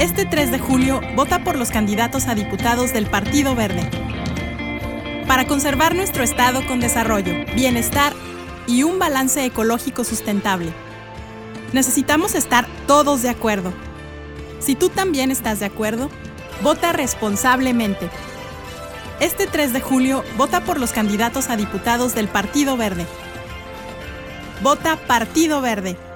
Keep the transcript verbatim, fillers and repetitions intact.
Este tres de julio, vota por los candidatos a diputados del Partido Verde. Para conservar nuestro estado con desarrollo, bienestar y un balance ecológico sustentable. Necesitamos estar todos de acuerdo. Si tú también estás de acuerdo, vota responsablemente. Este tres de julio, vota por los candidatos a diputados del Partido Verde. Vota Partido Verde.